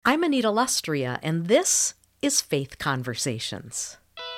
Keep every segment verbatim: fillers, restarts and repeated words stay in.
I'm Anita Lustrea, and this is Faith Conversations.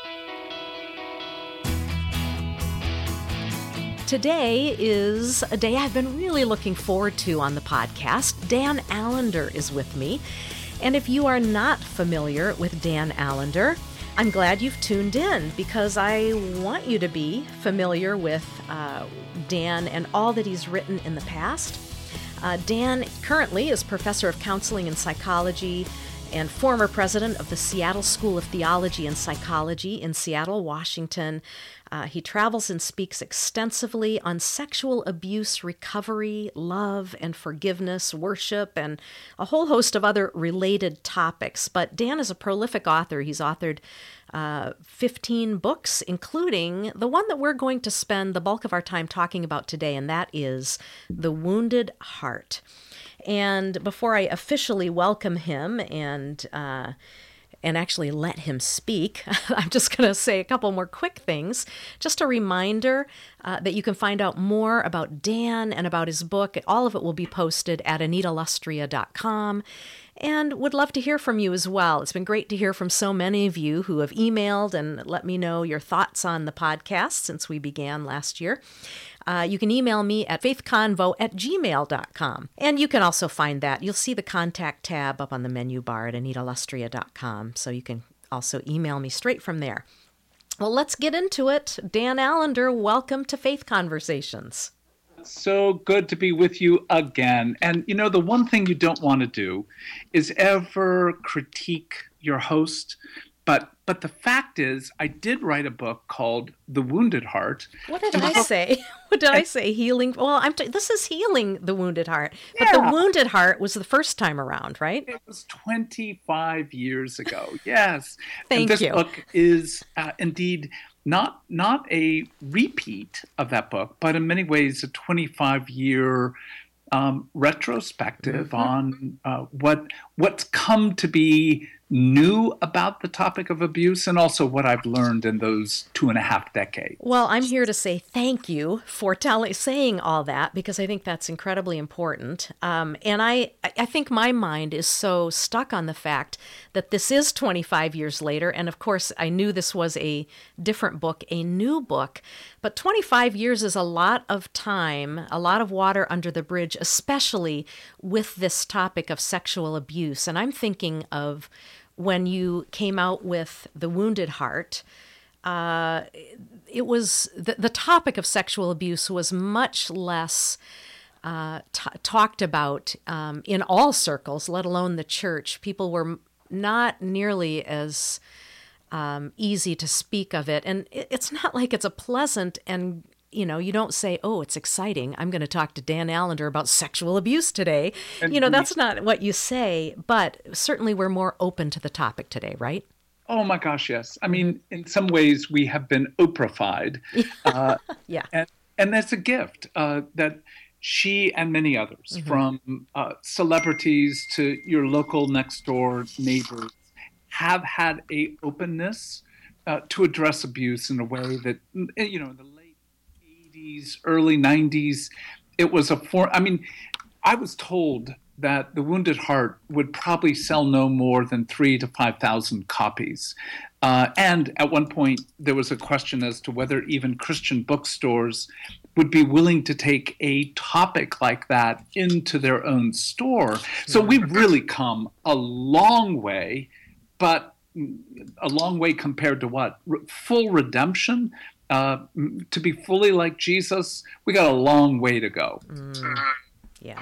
Today is a day I've been really looking forward to on the podcast. Dan Allender is with me. And if you are not familiar with Dan Allender, I'm glad you've tuned in because I want you to be familiar with uh, Dan and all that he's written in the past. Uh, Dan currently is professor of counseling and psychology and former president of the Seattle School of Theology and Psychology in Seattle, Washington. Uh, he travels and speaks extensively on sexual abuse recovery, love and forgiveness, worship, and a whole host of other related topics. But Dan is a prolific author. He's authored uh, fifteen books, including the one that we're going to spend the bulk of our time talking about today, and that is The Wounded Heart. And before I officially welcome him and uh, and actually let him speak, I'm just going to say a couple more quick things. Just a reminder uh, that you can find out more about Dan and about his book. All of it will be posted at anita lustrea dot com. And would love to hear from you as well. It's been great to hear from so many of you who have emailed and let me know your thoughts on the podcast since we began last year. Uh, you can email me at faithconvo at gmail dot com. And you can also find that. You'll see the contact tab up on the menu bar at anita lustrea dot com. So you can also email me straight from there. Well, let's get into it. Dan Allender, welcome to Faith Conversations. So good to be with you again. And, you know, the one thing you don't want to do is ever critique your host. But but the fact is, I did write a book called The Wounded Heart. What did I say? What did I say? Healing? Well, I'm t- this is Healing the Wounded Heart. But Yeah. The Wounded Heart was the first time around, right? It was twenty-five years ago. Yes. Thank and this you. book is uh, indeed not not a repeat of that book, but in many ways a twenty-five-year um, retrospective Mm-hmm. on uh, what what's come to be new about the topic of abuse and also what I've learned in those two and a half decades. Well, I'm here to say thank you for telling, saying all that because I think that's incredibly important. Um, and I, I think my mind is so stuck on the fact that this is twenty-five years later. And of course, I knew this was a different book, a new book. But twenty-five years is a lot of time, a lot of water under the bridge, especially with this topic of sexual abuse. And I'm thinking of when you came out with The Wounded Heart. Uh, it was the, the topic of sexual abuse was much less uh, t- talked about um, in all circles, let alone the church. People were not nearly as um, easy to speak of it. And it, it's not like it's a pleasant and you know, you don't say, oh, it's exciting. I'm going to talk to Dan Allender about sexual abuse today. And you know, that's not what you say, but certainly we're more open to the topic today, right? Oh my gosh, yes. I mean, in some ways we have been Oprah-fied. Uh, Yeah. and, and that's a gift uh, that she and many others, Mm-hmm. from uh, celebrities to your local next door neighbors, have had a openness uh, to address abuse in a way that, you know, in the late eighties, early nineties, it was a form. I mean, I was told that The Wounded Heart would probably sell no more than three to five thousand copies. Uh, and at one point, there was a question as to whether even Christian bookstores would be willing to take a topic like that into their own store. So we've really come a long way, but a long way compared to what? Re- full redemption? Uh, to be fully like Jesus, we got a long way to go. Mm, yeah.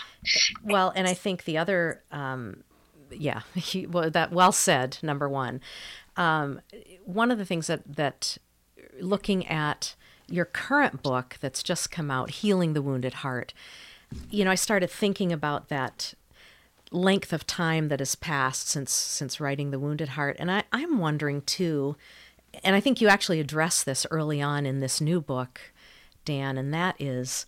Well, and I think the other, um, yeah, he, well, that well said, number one. Um, one of the things that, that looking at your current book that's just come out, Healing the Wounded Heart, you know, I started thinking about that length of time that has passed since since writing The Wounded Heart. And I, I'm wondering, too, and I think you actually address this early on in this new book, Dan, and that is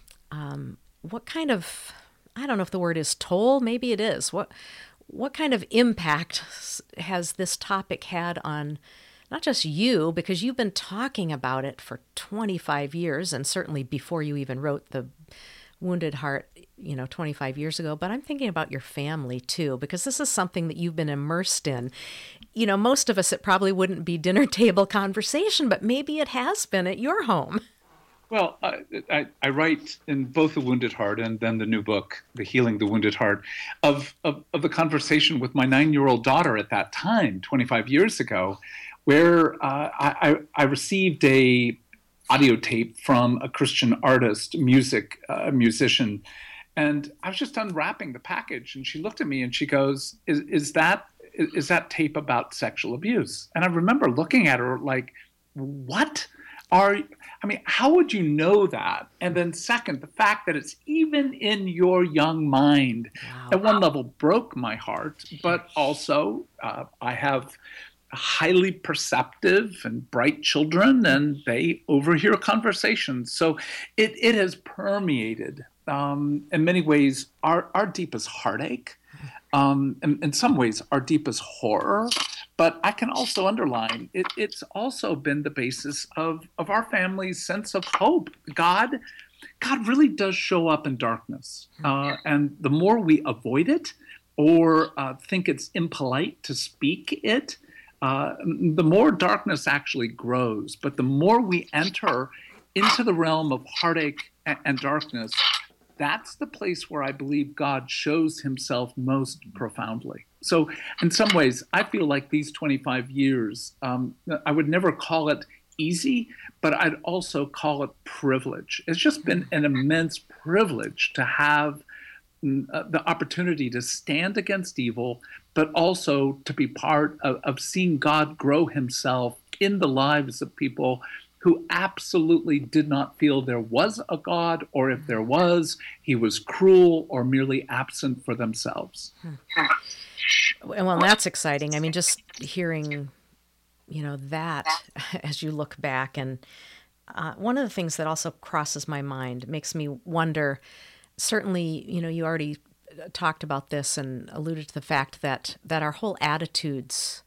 um, what kind of, I don't know if the word is toll, maybe it is. What what kind of impact has this topic had on not just you, because you've been talking about it for twenty-five years, and certainly before you even wrote the Wounded Heart, you know, twenty-five years ago, but I'm thinking about your family too, because this is something that you've been immersed in. You know, most of us, it probably wouldn't be dinner table conversation, but maybe it has been at your home. Well, uh, I, I write in both The Wounded Heart and then the new book, The Healing the Wounded Heart, of, of, of the conversation with my nine-year-old daughter at that time, twenty-five years ago, where uh, I, I received a audio tape from a Christian artist, music uh, musician, and I was just unwrapping the package, and she looked at me and she goes, "Is is that is that tape about sexual abuse?" And I remember looking at her like, "What are?" I mean, how would you know that? And then second, the fact that it's even in your young mind, wow. At one level broke my heart, but also uh, I have highly perceptive and bright children, and they overhear conversations. So it, it has permeated, um, in many ways, our, our deepest heartache, um, in, in some ways, our deepest horror. But I can also underline, it, it's also been the basis of, of our family's sense of hope. God, God really does show up in darkness. Uh, and the more we avoid it or uh, think it's impolite to speak it, Uh, the more darkness actually grows. But the more we enter into the realm of heartache and, and darkness, that's the place where I believe God shows himself most profoundly. So in some ways, I feel like these twenty-five years, um, I would never call it easy, but I'd also call it privilege. It's just been an immense privilege to have uh, the opportunity to stand against evil, but also to be part of, of seeing God grow himself in the lives of people who absolutely did not feel there was a God, or if there was, he was cruel or merely absent for themselves. Hmm. Well, that's exciting. I mean, just hearing, you know, that as you look back. And uh, one of the things that also crosses my mind, makes me wonder, certainly, you know, you already talked about this and alluded to the fact that that our whole attitudes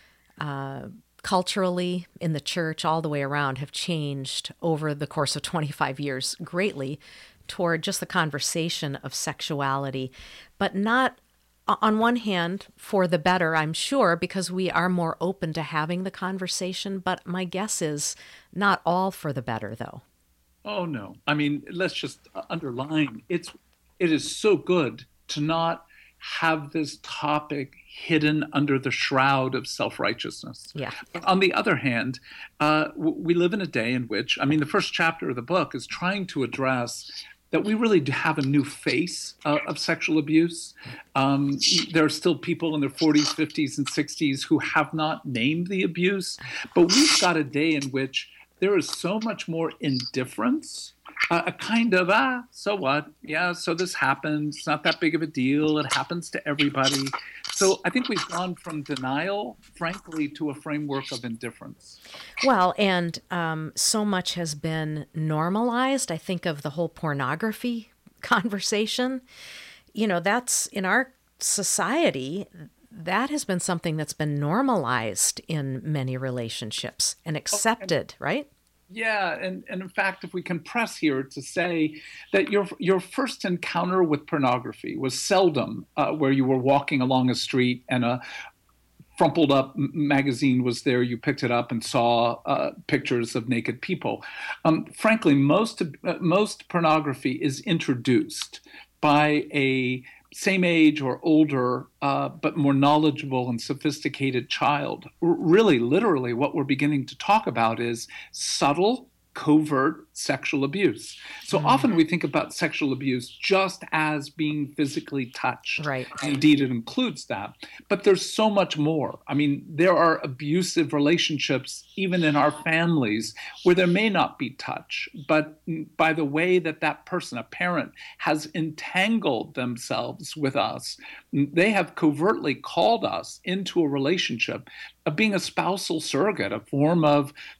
uh, culturally in the church all the way around have changed over the course of twenty-five years greatly toward just the conversation of sexuality, but not on one hand for the better, I'm sure, because we are more open to having the conversation. But my guess is not all for the better, though. Oh, no. I mean, let's just underline, it's it is so good to not have this topic hidden under the shroud of self-righteousness. Yeah. But on the other hand, uh, we live in a day in which, I mean, the first chapter of the book is trying to address that we really do have a new face uh, of sexual abuse. Um, there are still people in their forties, fifties, and sixties who have not named the abuse, but we've got a day in which there is so much more indifference, uh, a kind of, ah, so what? Yeah, so this happens. It's not that big of a deal. It happens to everybody. So I think we've gone from denial, frankly, to a framework of indifference. Well, and um, so much has been normalized. I think of the whole pornography conversation. You know, that's in our society, that has been something that's been normalized in many relationships and accepted, oh, and, right? Yeah, and, and in fact, if we can press here to say that your your first encounter with pornography was seldom uh, where you were walking along a street and a crumpled up magazine was there, you picked it up and saw uh, pictures of naked people. Um, frankly, most, uh, most pornography is introduced by a same age or older, uh, but more knowledgeable and sophisticated child. R- really, literally, what we're beginning to talk about is subtle, covert sexual abuse. So mm. often we think about sexual abuse just as being physically touched. Right. Indeed, it includes that. But there's so much more. I mean, there are abusive relationships, even in our families, where there may not be touch, but by the way that that person, a parent, has entangled themselves with us, they have covertly called us into a relationship of being a spousal surrogate, a form of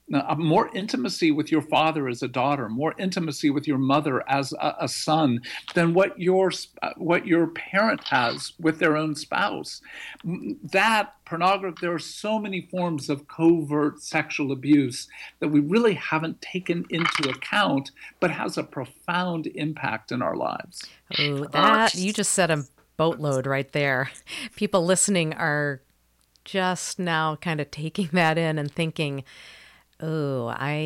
uh, more intimacy with your father as a daughter, more intimacy with your mother as a, a son than what your uh, what your parent has with their own spouse. That pornography, there are so many forms of covert sexual abuse that we really haven't taken into account, but has a profound impact in our lives. Oh, that you just said a boatload right there. People listening are just now kind of taking that in and thinking, oh,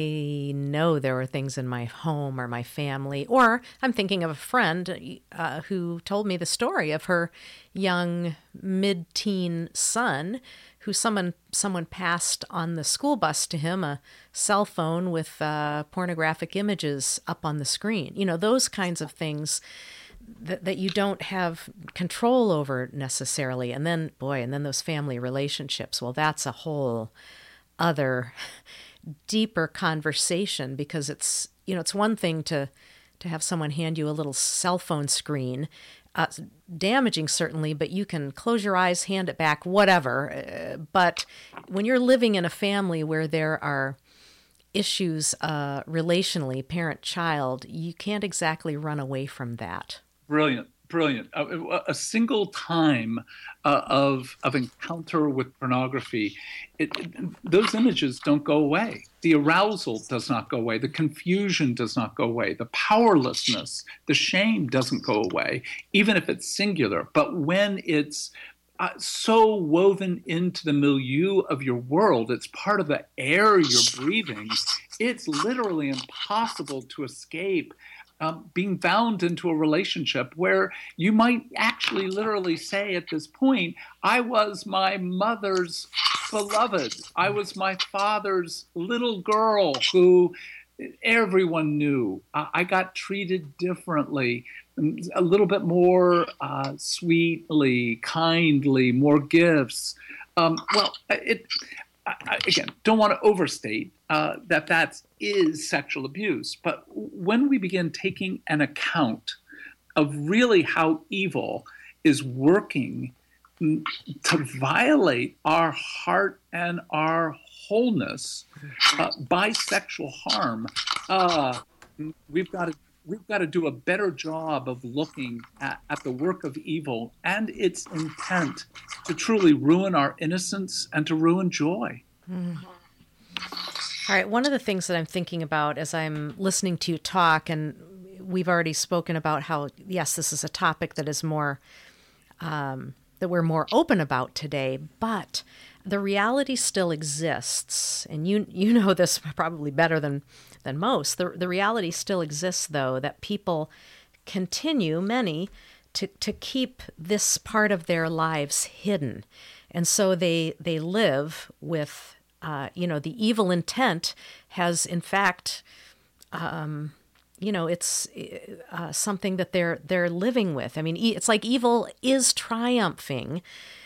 I know there were things in my home or my family. Or I'm thinking of a friend uh, who told me the story of her young mid-teen son who someone someone passed on the school bus to him, a cell phone with uh, pornographic images up on the screen. You know, those kinds of things that, that you don't have control over necessarily. And then, boy, and then those family relationships. Well, that's a whole other deeper conversation, because it's, you know, it's one thing to to have someone hand you a little cell phone screen, uh, damaging certainly, but you can close your eyes, hand it back, whatever. Uh, but when you're living in a family where there are issues uh, relationally, parent-child, you can't exactly run away from that. Brilliant. Brilliant. A, a single time uh, of of encounter with pornography, it, it, those images don't go away. The arousal does not go away. The confusion does not go away. The powerlessness, the shame doesn't go away, even if it's singular. But when it's uh, so woven into the milieu of your world, it's part of the air you're breathing, it's literally impossible to escape Um, being bound into a relationship where you might actually literally say at this point, I was my mother's beloved. I was my father's little girl who everyone knew. Uh, I got treated differently, a little bit more uh, sweetly, kindly, more gifts. Um, well, it. I, again, don't want to overstate uh, that that is sexual abuse. But when we begin taking an account of really how evil is working to violate our heart and our wholeness uh, by sexual harm, uh, we've got to we've got to do a better job of looking at, at the work of evil and its intent to truly ruin our innocence and to ruin joy. Mm. All right. One of the things that I'm thinking about as I'm listening to you talk, and we've already spoken about how, yes, this is a topic that is more, um, that we're more open about today, but the reality still exists. And you you know this probably better than, than most. The, the reality still exists, though, that people continue, many, to, to keep this part of their lives hidden. And so they they live with, uh, you know, the evil intent has, in fact, um, you know, it's uh, something that they're they're living with. I mean, it's like evil is triumphing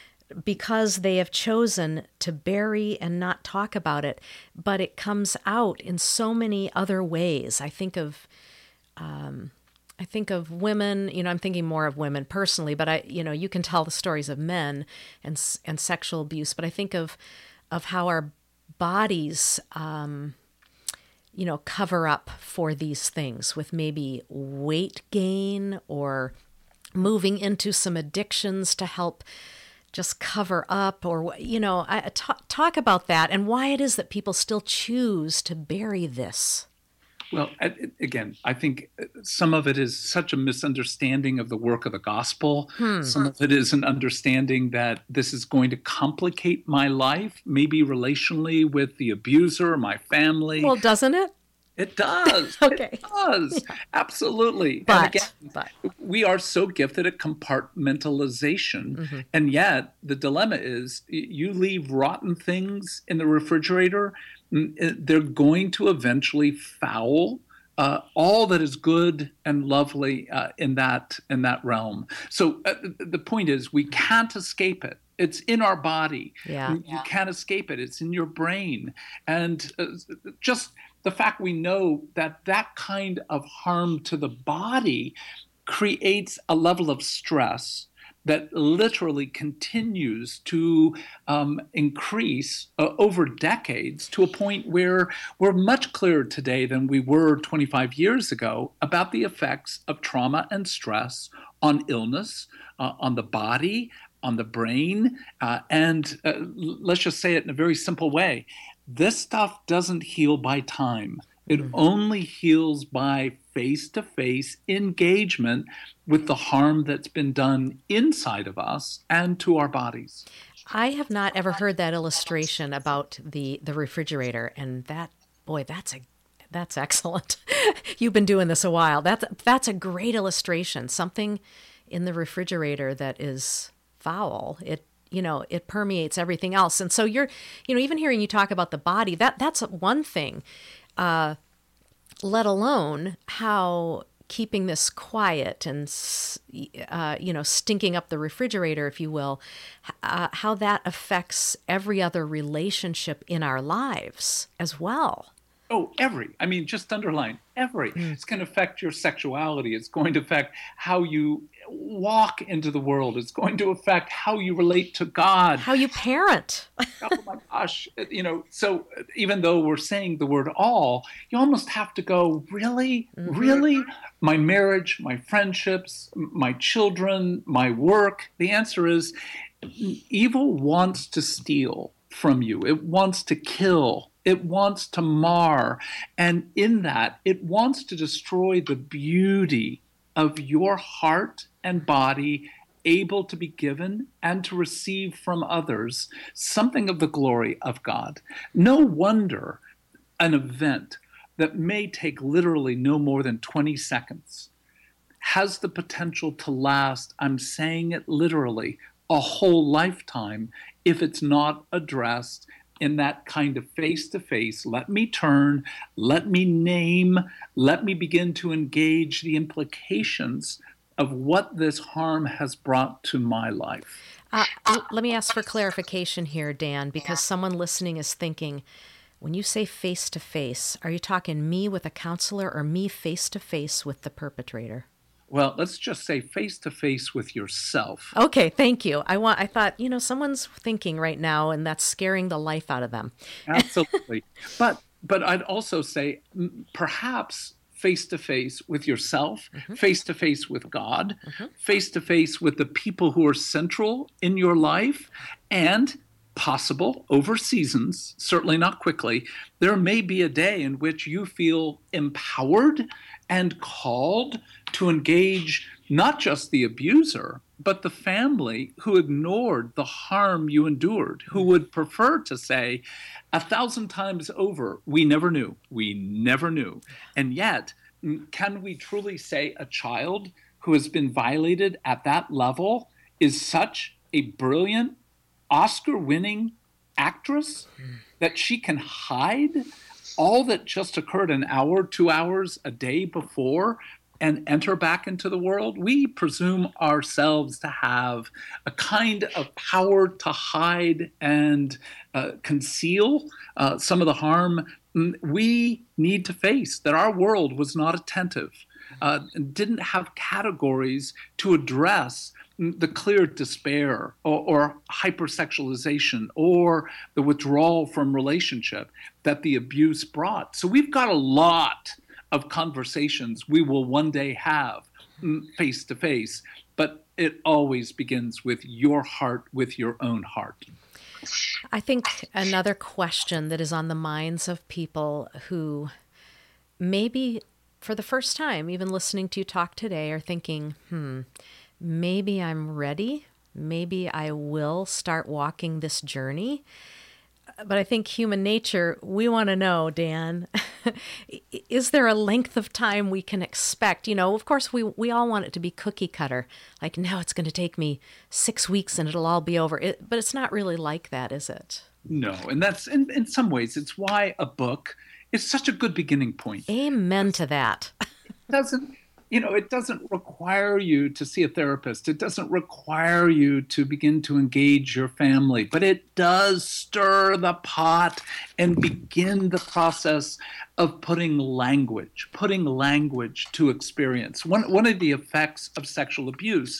because they have chosen to bury and not talk about it, but it comes out in so many other ways. I think of, um, I think of women, you know, I'm thinking more of women personally, but I, you know, you can tell the stories of men and, and sexual abuse, but I think of, of how our bodies, um, you know, cover up for these things with maybe weight gain or moving into some addictions to help just cover up, or, you know, I, talk, talk about that and why it is that people still choose to bury this. Well, again, I think some of it is such a misunderstanding of the work of the gospel. Hmm. Some of it is an understanding that this is going to complicate my life, maybe relationally with the abuser, my family. Well, doesn't it? It does. Okay. It does. Yeah. Absolutely. But, and again, but we are so gifted at compartmentalization. Mm-hmm. And yet the dilemma is you leave rotten things in the refrigerator, they're going to eventually foul uh, all that is good and lovely uh, in that in that realm. So uh, the point is, we can't escape it. It's in our body. Yeah. You, you can't escape it. It's in your brain. And uh, just the fact we know that that kind of harm to the body creates a level of stress that literally continues to um, increase uh, over decades to a point where we're much clearer today than we were twenty-five years ago about the effects of trauma and stress on illness, uh, on the body, on the brain. Uh, and uh, let's just say it in a very simple way. This stuff doesn't heal by time. It mm-hmm. only heals by face-to-face engagement with the harm that's been done inside of us and to our bodies. I have not ever heard that illustration about the, the refrigerator, and that, boy, that's a that's excellent. You've been doing this a while. That's that's a great illustration. Something in the refrigerator that is foul, it you know, it permeates everything else. And so you're, you know, even hearing you talk about the body, that that's one thing. Uh, let alone how keeping this quiet and, uh, you know, stinking up the refrigerator, if you will, uh, how that affects every other relationship in our lives as well. Oh, every. I mean, just underline every. Mm. It's going to affect your sexuality. It's going to affect how you walk into the world. It's going to affect how you relate to God. How you parent. Oh my gosh. You know, so even though we're saying the word all, you almost have to go, really? Mm-hmm. Really? My marriage, my friendships, my children, my work. The answer is evil wants to steal from you. It wants to kill. It wants to mar. And in that, it wants to destroy the beauty of your heart and body, able to be given and to receive from others something of the glory of God. No wonder an event that may take literally no more than twenty seconds has the potential to last, I'm saying it literally, a whole lifetime if it's not addressed in that kind of face-to-face, let me turn, let me name, let me begin to engage the implications of what this harm has brought to my life. Uh, let me ask for clarification here, Dan, because someone listening is thinking, when you say face-to-face, are you talking me with a counselor or me face-to-face with the perpetrator? Well, let's just say face-to-face with yourself. Okay, thank you. I want. I thought, you know, someone's thinking right now, and that's scaring the life out of them. Absolutely. But but I'd also say perhaps face-to-face with yourself, mm-hmm. face-to-face with God, mm-hmm. face-to-face with the people who are central in your life, and possible over seasons, certainly not quickly, there may be a day in which you feel empowered and called to engage not just the abuser, but the family who ignored the harm you endured, who would prefer to say a thousand times over, we never knew, we never knew. And yet, can we truly say a child who has been violated at that level is such a brilliant, Oscar-winning actress that she can hide all that just occurred an hour, two hours a day before and enter back into the world? We presume ourselves to have a kind of power to hide and uh, conceal uh, some of the harm we need to face, that our world was not attentive, uh, didn't have categories to address the clear despair or, or hypersexualization or the withdrawal from relationship that the abuse brought. So we've got a lot of conversations we will one day have face to face, but it always begins with your heart, with your own heart. I think another question that is on the minds of people who maybe for the first time, even listening to you talk today, are thinking, hmm, maybe I'm ready. Maybe I will start walking this journey. But I think human nature, we want to know, Dan, is there a length of time we can expect? You know, of course, we, we all want it to be cookie cutter. Like, now it's going to take me six weeks and it'll all be over. It, but it's not really like that, is it? No. And that's, in, in some ways, it's why a book is such a good beginning point. Amen to that. It doesn't... You know, it doesn't require you to see a therapist. It doesn't require you to begin to engage your family, but it does stir the pot and begin the process of putting language, putting language to experience. One, one of the effects of sexual abuse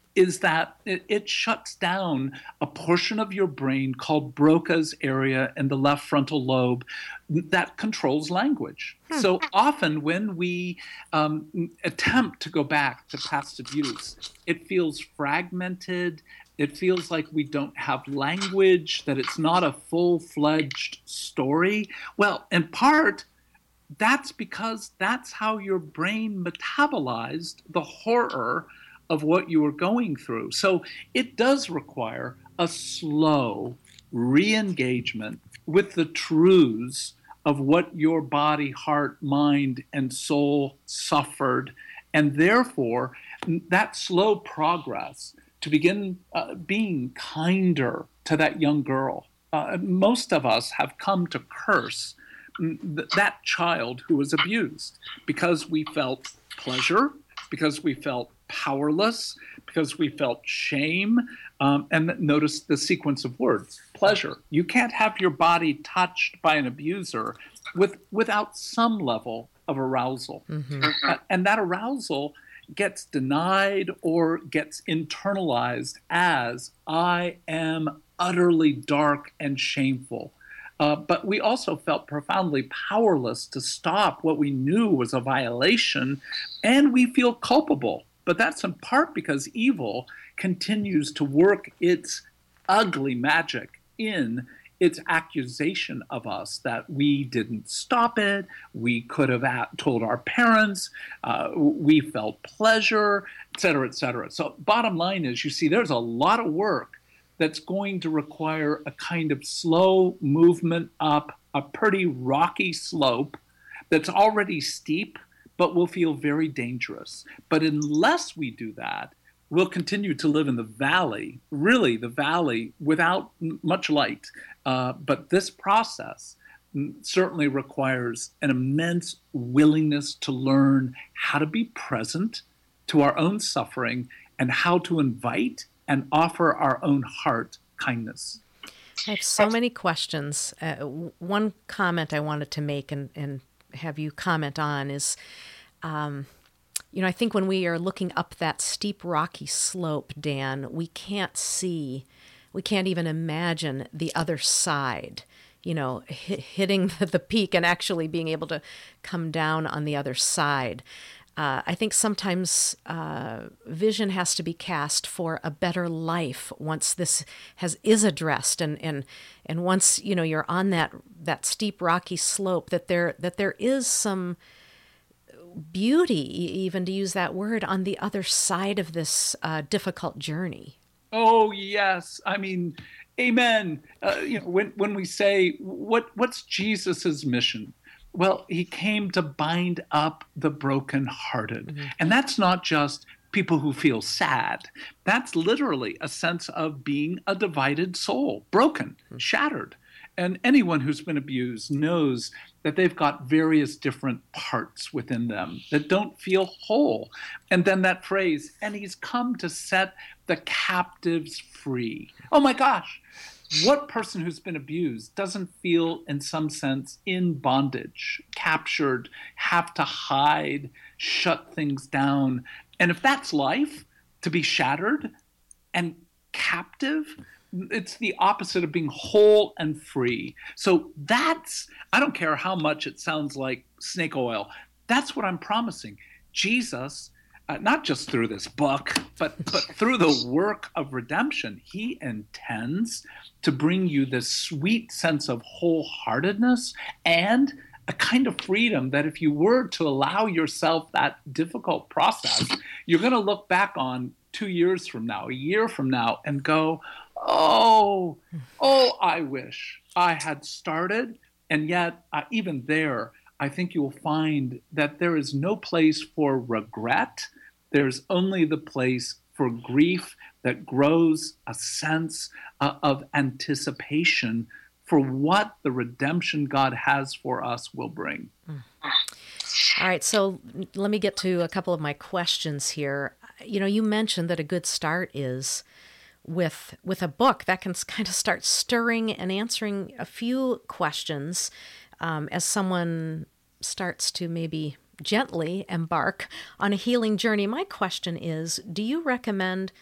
is that it, it shuts down a portion of your brain called Broca's area in the left frontal lobe that controls language. Hmm. So often when we um, attempt to go back to past abuse, it feels fragmented. It feels like we don't have language, that it's not a full-fledged story. Well, in part, that's because that's how your brain metabolized the horror of what you were going through. So it does require a slow re-engagement with the truths of what your body, heart, mind, and soul suffered. And therefore, that slow progress to begin uh, being kinder to that young girl. Uh, most of us have come to curse th- that child who was abused because we felt pleasure, because we felt powerless, because we felt shame. Um, and notice the sequence of words, pleasure. You can't have your body touched by an abuser with without some level of arousal. Mm-hmm. Uh, and that arousal gets denied or gets internalized as I am utterly dark and shameful. Uh, but we also felt profoundly powerless to stop what we knew was a violation, and we feel culpable. But that's in part because evil continues to work its ugly magic in its accusation of us that we didn't stop it, we could have at, told our parents, uh, we felt pleasure, et cetera, et cetera. So bottom line is, you see, there's a lot of work that's going to require a kind of slow movement up a pretty rocky slope that's already steep, but will feel very dangerous. But unless we do that, we'll continue to live in the valley, really the valley, without much light. Uh, but this process certainly requires an immense willingness to learn how to be present to our own suffering and how to invite and offer our own heart kindness. I have so many questions. Uh, one comment I wanted to make and, and have you comment on is, um, you know, I think when we are looking up that steep, rocky slope, Dan, we can't see, we can't even imagine the other side, you know, hit, hitting the, the peak and actually being able to come down on the other side. Uh, I think sometimes uh, vision has to be cast for a better life once this has is addressed, and and and once you know you're on that that steep rocky slope, that there that there is some beauty, even to use that word, on the other side of this uh, difficult journey. Oh yes, I mean, amen. Uh, you know, when when we say what what's Jesus's mission? Well, he came to bind up the brokenhearted. Mm-hmm. And that's not just people who feel sad. That's literally a sense of being a divided soul, broken, mm-hmm. shattered. And anyone who's been abused knows that they've got various different parts within them that don't feel whole. And then that phrase, and he's come to set the captives free. Oh my gosh. What person who's been abused doesn't feel, in some sense, in bondage, captured, have to hide, shut things down? And if that's life, to be shattered and captive, it's the opposite of being whole and free. So that's, I don't care how much it sounds like snake oil, that's what I'm promising. Jesus, Uh, not just through this book, but, but through the work of redemption, he intends to bring you this sweet sense of wholeheartedness and a kind of freedom that if you were to allow yourself that difficult process, you're going to look back on two years from now, a year from now, and go, oh, oh, I wish I had started. And yet, uh, even there, I think you will find that there is no place for regret. There's only the place for grief that grows a sense uh, of anticipation for what the redemption God has for us will bring. Mm. All right, so let me get to a couple of my questions here. You know, you mentioned that a good start is with with a book that can kind of start stirring and answering a few questions um, as someone starts to maybe gently embark on a healing journey. My question is, do you recommend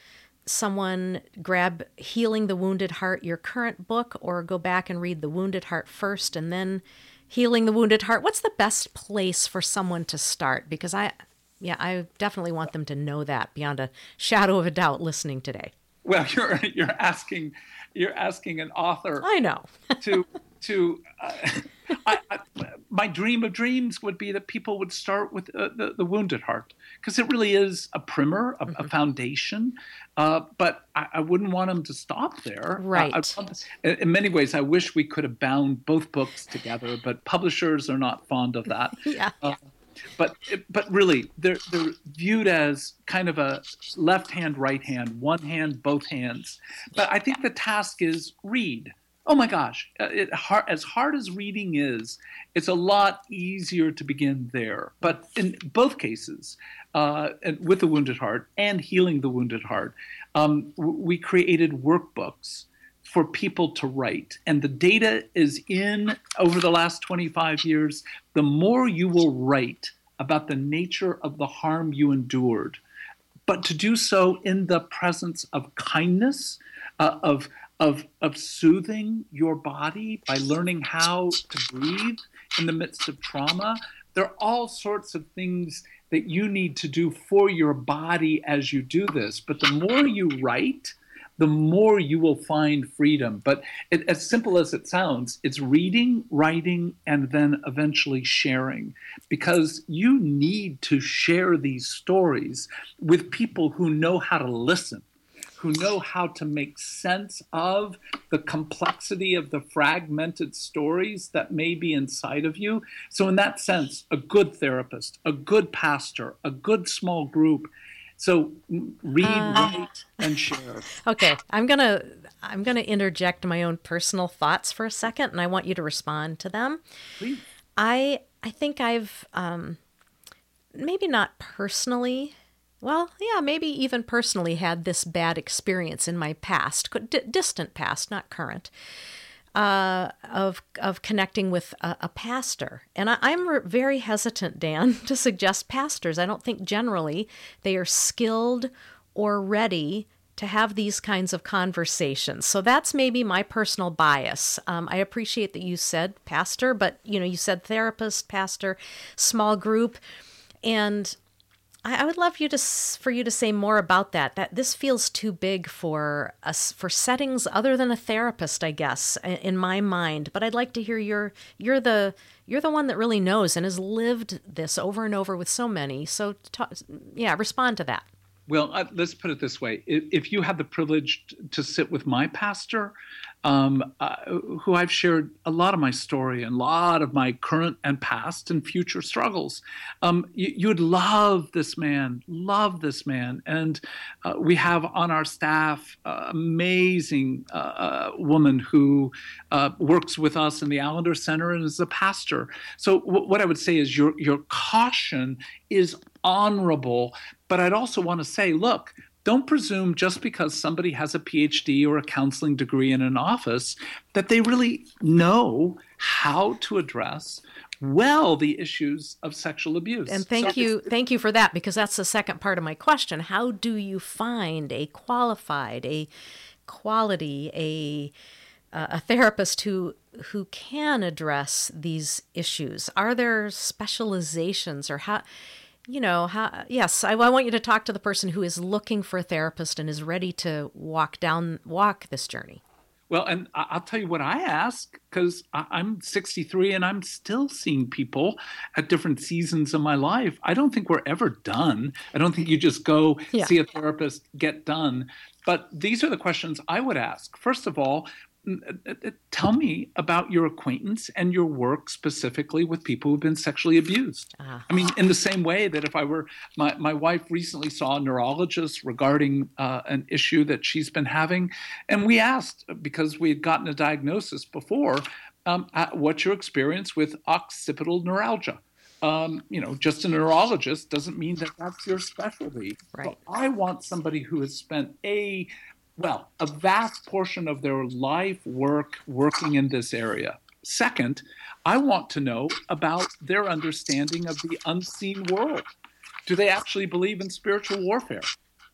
someone grab Healing the Wounded Heart, your current book, or go back and read The Wounded Heart first and then Healing the Wounded Heart? What's the best place for someone to start? Because I, yeah, I definitely want them to know that beyond a shadow of a doubt listening today. Well, you're you're asking you're asking an author. I know. to to uh, I, I, my dream of dreams would be that people would start with uh, the, the Wounded Heart, because it really is a primer, a, mm-hmm. a foundation. Uh, but I, I wouldn't want them to stop there. Right. Uh, I, in many ways, I wish we could have bound both books together, but publishers are not fond of that. yeah. Uh, But but really, they're they're viewed as kind of a left hand, right hand, one hand, both hands. But I think the task is read. Oh my gosh, it, hard, as hard as reading is, it's a lot easier to begin there. But in both cases, uh, and with The Wounded Heart and Healing the Wounded Heart, um, we created workbooks for people to write. And the data is in over the last twenty-five years. The more you will write about the nature of the harm you endured, but to do so in the presence of kindness, uh, of, of, of soothing your body by learning how to breathe in the midst of trauma. There are all sorts of things that you need to do for your body as you do this. But the more you write, the more you will find freedom. But it, as simple as it sounds, it's reading, writing, and then eventually sharing. Because you need to share these stories with people who know how to listen, who know how to make sense of the complexity of the fragmented stories that may be inside of you. So in that sense, a good therapist, a good pastor, a good small group. So read, uh, write, and share. Okay, I'm gonna I'm gonna interject my own personal thoughts for a second, and I want you to respond to them. Please. I I think I've um, maybe not personally, well, yeah, maybe even personally had this bad experience in my past, d- distant past, not current. Uh, of of connecting with a, a pastor. And I, I'm re- very hesitant, Dan, to suggest pastors. I don't think generally they are skilled or ready to have these kinds of conversations. So that's maybe my personal bias. Um, I appreciate that you said pastor, but you know, you said therapist, pastor, small group, and I would love you to for you to say more about that. That this feels too big for us for settings other than a therapist, I guess, in my mind. But I'd like to hear your you're the you're the one that really knows and has lived this over and over with so many. So talk, yeah, respond to that. Well, uh, let's put it this way: if, if you had the privilege t- to sit with my pastor, um, uh, who I've shared a lot of my story and a lot of my current and past and future struggles, um, you, you would love this man, love this man. And uh, we have on our staff uh, amazing uh, uh, woman who uh, works with us in the Allender Center and is a pastor. So w- what I would say is your your caution is honorable, but I'd also want to say, look, don't presume just because somebody has a P H D or a counseling degree in an office that they really know how to address well the issues of sexual abuse. And thank so you, thank you for that, because that's the second part of my question. How do you find a qualified, a quality, a a therapist who who can address these issues? Are there specializations, or how? You know, how, yes, I, I want you to talk to the person who is looking for a therapist and is ready to walk down, walk this journey. Well, and I'll tell you what I ask, because I'm sixty-three and I'm still seeing people at different seasons of my life. I don't think we're ever done. I don't think you just go yeah. see a therapist, get done. But these are the questions I would ask. First of all, tell me about your acquaintance and your work specifically with people who've been sexually abused. Uh-huh. I mean, in the same way that if I were, my, my wife recently saw a neurologist regarding uh, an issue that she's been having. And we asked, because we had gotten a diagnosis before, um, what's your experience with occipital neuralgia? Um, you know, just a neurologist doesn't mean that that's your specialty. Right. So I want somebody who has spent a Well, a vast portion of their life work working in this area. Second, I want to know about their understanding of the unseen world. Do they actually believe in spiritual warfare?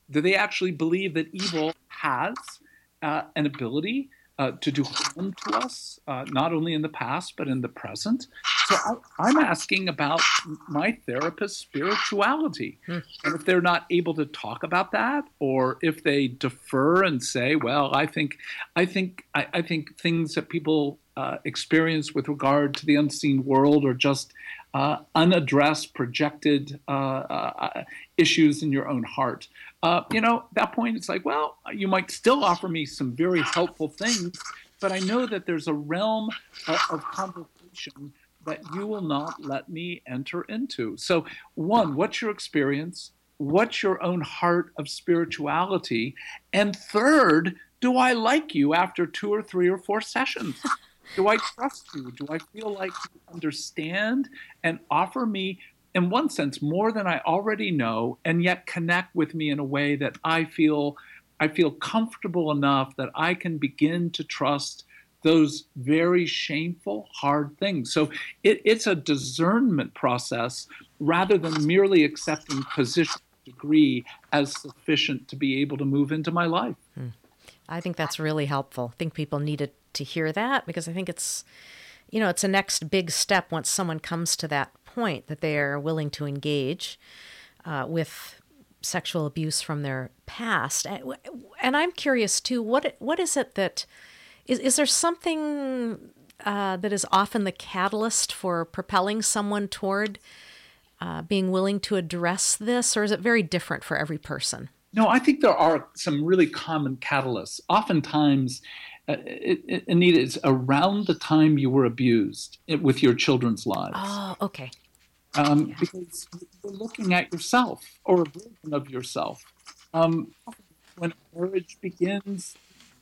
Do they actually believe that evil has uh, an ability uh, to do harm to us, uh, not only in the past, but in the present? So I, I'm asking about my therapist's spirituality. Hmm. And if they're not able to talk about that, or if they defer and say, well, I think, I think, I, I think things that people uh, experience with regard to the unseen world are just uh, unaddressed, projected uh, uh, issues in your own heart. Uh, you know, at that point, it's like, well, you might still offer me some very helpful things, but I know that there's a realm of, of conversation that you will not let me enter into. So, one, what's your experience? What's your own heart of spirituality? And third, do I like you after two or three or four sessions? Do I trust you? Do I feel like you understand and offer me, in one sense, more than I already know, and yet connect with me in a way that I feel I feel comfortable enough that I can begin to trust those very shameful, hard things. So it, it's a discernment process rather than merely accepting position degree as sufficient to be able to move into my life. Hmm. I think that's really helpful. I think people needed to hear that, because I think it's, you know, it's a next big step once someone comes to that point that they are willing to engage uh, with sexual abuse from their past. And I'm curious too, what what is it that, is, is there something uh, that is often the catalyst for propelling someone toward uh, being willing to address this, or is it very different for every person? No, I think there are some really common catalysts. Oftentimes, uh, it, it, Anita, it's around the time you were abused it, with your children's lives. Oh, okay. Um, Yeah. Because you're looking at yourself or a version of yourself. Um, when marriage begins,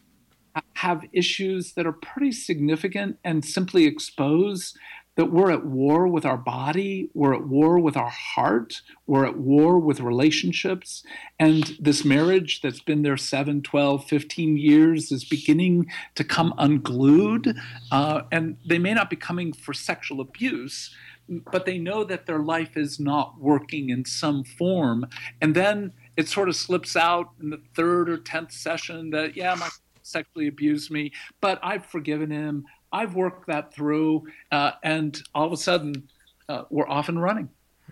have issues that are pretty significant and simply expose that we're at war with our body, we're at war with our heart, we're at war with relationships. And this marriage that's been there seven, twelve, fifteen years is beginning to come unglued. Uh, and they may not be coming for sexual abuse, but they know that their life is not working in some form. And then it sort of slips out in the third or tenth session that, yeah, my sexually abused me, but I've forgiven him. I've worked that through, uh, and all of a sudden, uh, we're off and running.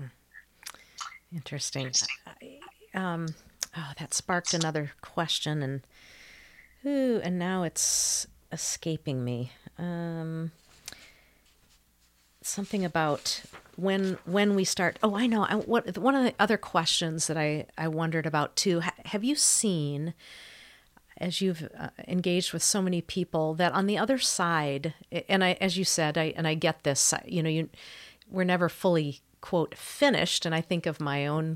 Interesting. Um, oh, that sparked another question, and ooh, and now it's escaping me. Um, something about when when we start. Oh, I know. I, what one of the other questions that I I wondered about too. Ha, have you seen, as you've uh, engaged with so many people, that on the other side, and I, as you said, I, and I get this, you know, you, we're never fully, quote, finished. And I think of my own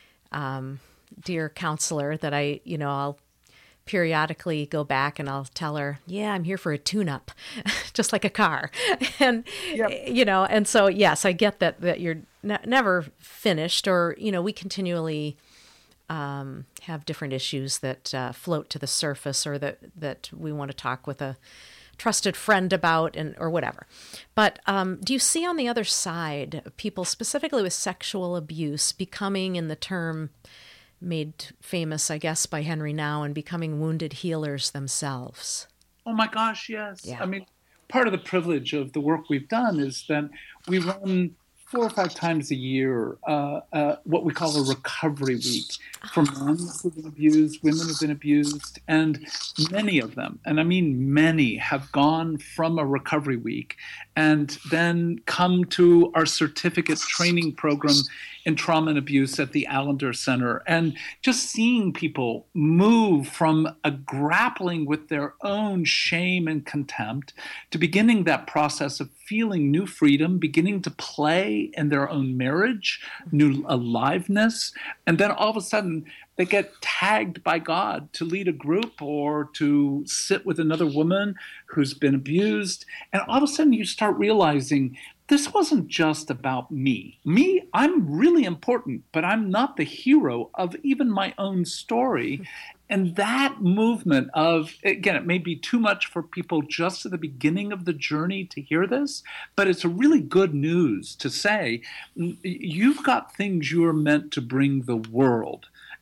um, dear counselor that I, you know, I'll periodically go back and I'll tell her, yeah, I'm here for a tune-up, just like a car. And, yep. you know, and so, yes, I get that, that you're ne- never finished, or, you know, we continually Um, have different issues that uh, float to the surface, or that, that we want to talk with a trusted friend about, and or whatever. But um, do you see on the other side people specifically with sexual abuse becoming, in the term made famous, I guess, by Henry Nouwen, becoming wounded healers themselves? Oh my gosh, yes. Yeah. I mean, part of the privilege of the work we've done is that we run four or five times a year, uh, uh, what we call a recovery week for men who've been abused, women who've been abused, and many of them, and I mean many, have gone from a recovery week and then come to our certificate training program in trauma and abuse at the Allender Center. And just seeing people move from a grappling with their own shame and contempt to beginning that process of feeling new freedom, beginning to play in their own marriage, new aliveness, and then all of a sudden they get tagged by God to lead a group or to sit with another woman who's been abused. And all of a sudden you start realizing this wasn't just about me. Me, I'm really important, but I'm not the hero of even my own story. And that movement of, again, it may be too much for people just at the beginning of the journey to hear this, but it's a really good news to say, you've got things you are meant to bring the world.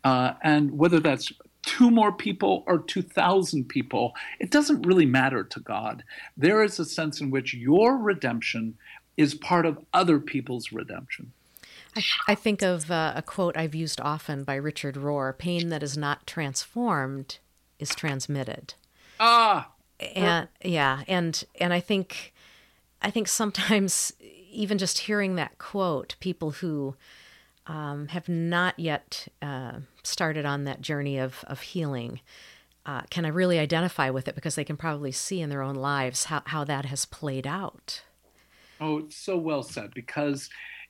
Uh, and whether that's two more people or two thousand people, it doesn't really matter to God. There is a sense in which your redemption is part of other people's redemption. I, I think of uh, a quote I've used often by Richard Rohr: pain that is not transformed is transmitted. Ah, and yeah, and and I think I think sometimes even just hearing that quote, people who um, have not yet uh, started on that journey of of healing uh, can I really identify with it, because they can probably see in their own lives how, how that has played out. Oh, it's so well said, because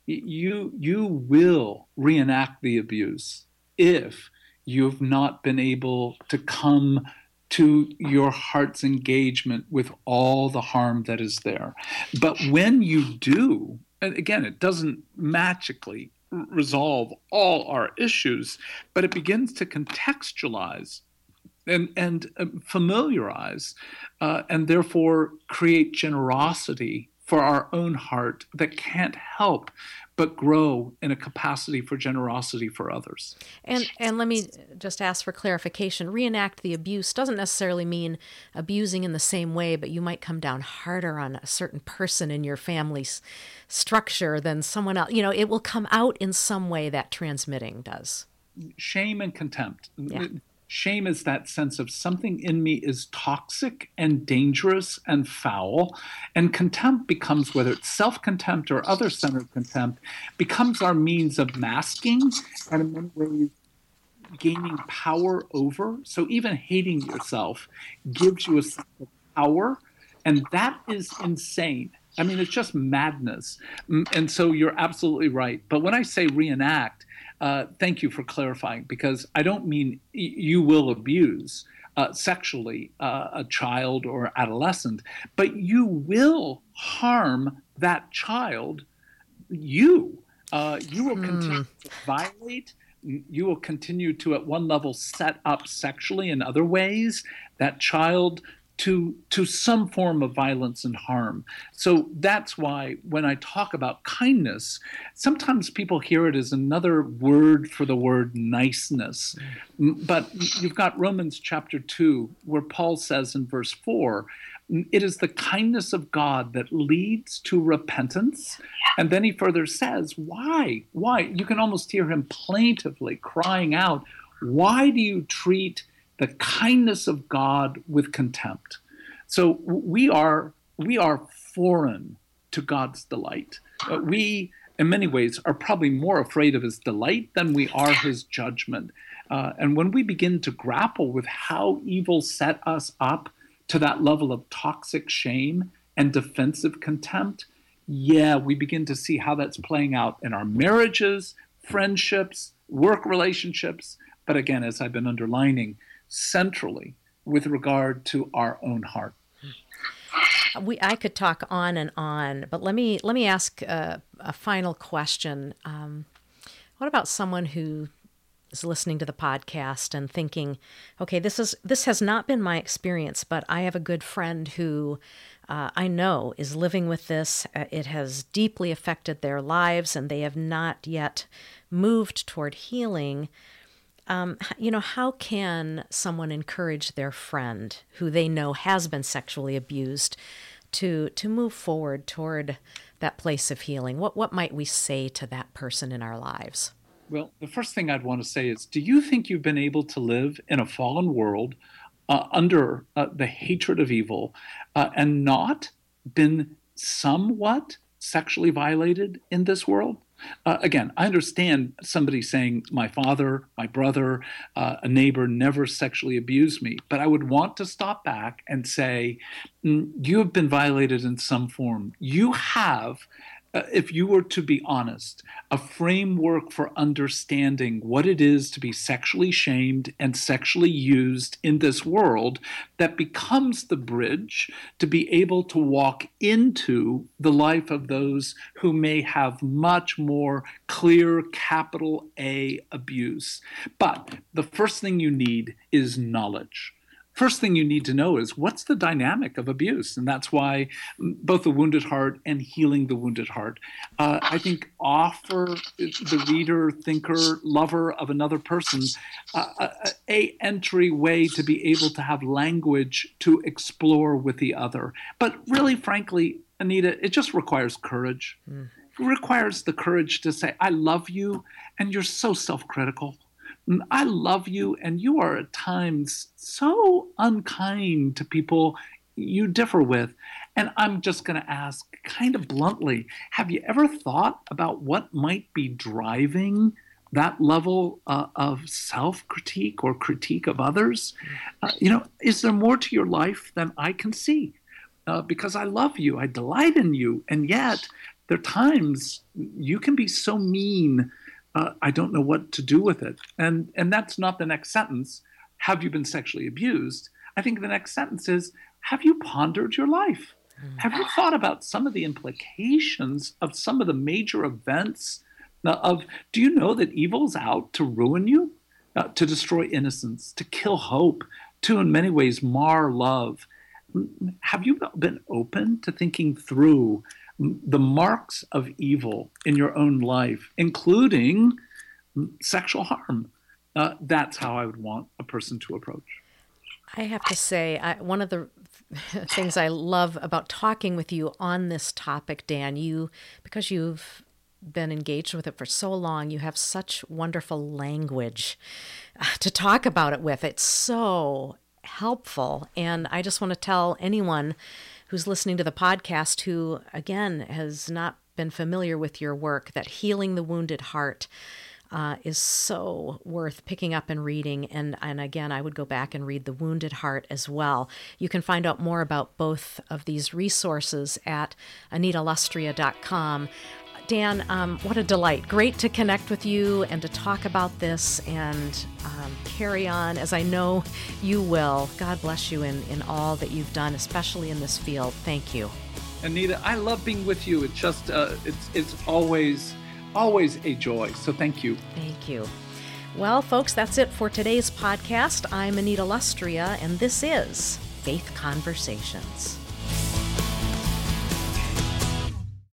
you you will reenact the abuse if you've not been able to come to your heart's engagement with all the harm that is there. But when you do, and again, it doesn't magically resolve all our issues, but it begins to contextualize and, and uh, familiarize, uh, and therefore create generosity for our own heart that can't help but grow in a capacity for generosity for others. And and let me just ask for clarification. Reenact the abuse doesn't necessarily mean abusing in the same way, but you might come down harder on a certain person in your family's structure than someone else. You know, it will come out in some way, that transmitting does. Shame and contempt. Yeah. Shame is that sense of something in me is toxic and dangerous and foul. And contempt becomes, whether it's self-contempt or other-centered contempt, becomes our means of masking and in many ways gaining power over. So even hating yourself gives you a sense of power, and that is insane. I mean, it's just madness. And so you're absolutely right. But when I say reenact, Uh, thank you for clarifying, because I don't mean y- you will abuse uh, sexually uh, a child or adolescent, but you will harm that child. You, uh, you will continue to violate. You will continue to, at one level, set up sexually in other ways that child to to some form of violence and harm. So that's why when I talk about kindness, sometimes people hear it as another word for the word niceness. But you've got Romans chapter two, where Paul says in verse four, it is the kindness of God that leads to repentance. And then he further says, why? Why? You can almost hear him plaintively crying out, why do you treat the kindness of God with contempt? So we are we are foreign to God's delight. Uh, we, in many ways, are probably more afraid of his delight than we are his judgment. Uh, and when we begin to grapple with how evil set us up to that level of toxic shame and defensive contempt, yeah, we begin to see how that's playing out in our marriages, friendships, work relationships. But again, as I've been underlining, centrally with regard to our own heart. We I could talk on and on, but let me let me ask a, a final question. Um, what about someone who is listening to the podcast and thinking, okay, this is this has not been my experience, but I have a good friend who uh, I know is living with this. Uh, it has deeply affected their lives, and they have not yet moved toward healing. Um, you know, how can someone encourage their friend who they know has been sexually abused to to move forward toward that place of healing? What what might we say to that person in our lives? Well, the first thing I'd want to say is, do you think you've been able to live in a fallen world uh, under uh, the hatred of evil uh, and not been somewhat sexually violated in this world? Uh, again, I understand somebody saying, my father, my brother, uh, a neighbor never sexually abused me. But I would want to stop back and say, mm, you have been violated in some form. You have, uh, if you were to be honest, a framework for understanding what it is to be sexually shamed and sexually used in this world that becomes the bridge to be able to walk into the life of those who may have much more clear capital A abuse. But the first thing you need is knowledge. first thing you need to know is what's the dynamic of abuse? And that's why both The Wounded Heart and Healing the Wounded Heart, uh, I think, offer the reader, thinker, lover of another person uh, a, a entry way to be able to have language to explore with the other. But really, frankly, Anita, it just requires courage. Mm. It requires the courage to say, I love you, and you're so self-critical. I love you, and you are at times so unkind to people you differ with. And I'm just going to ask kind of bluntly, have you ever thought about what might be driving that level uh, of self-critique or critique of others? Uh, you know, is there more to your life than I can see? Uh, because I love you, I delight in you, and yet there are times you can be so mean, Uh, I don't know what to do with it. And and that's not the next sentence. Have you been sexually abused? I think the next sentence is, have you pondered your life? Mm. Have you thought about some of the implications of some of the major events of, do you know that evil's out to ruin you, uh, to destroy innocence, to kill hope, to in many ways mar love? Have you been open to thinking through the marks of evil in your own life, including sexual harm? Uh, that's how I would want a person to approach. I have to say, I, one of the things I love about talking with you on this topic, Dan, you, because you've been engaged with it for so long, you have such wonderful language to talk about it with. It's so helpful. And I just want to tell anyone who's listening to the podcast who, again, has not been familiar with your work, that Healing the Wounded Heart uh, is so worth picking up and reading. And, and again, I would go back and read The Wounded Heart as well. You can find out more about both of these resources at anita lustrea dot com. Dan, um, what a delight. Great to connect with you and to talk about this and um, carry on, as I know you will. God bless you in, in all that you've done, especially in this field. Thank you. Anita, I love being with you. It's just, uh, it's, it's always, always a joy. So thank you. Thank you. Well, folks, that's it for today's podcast. I'm Anita Lustrea, and this is Faith Conversations.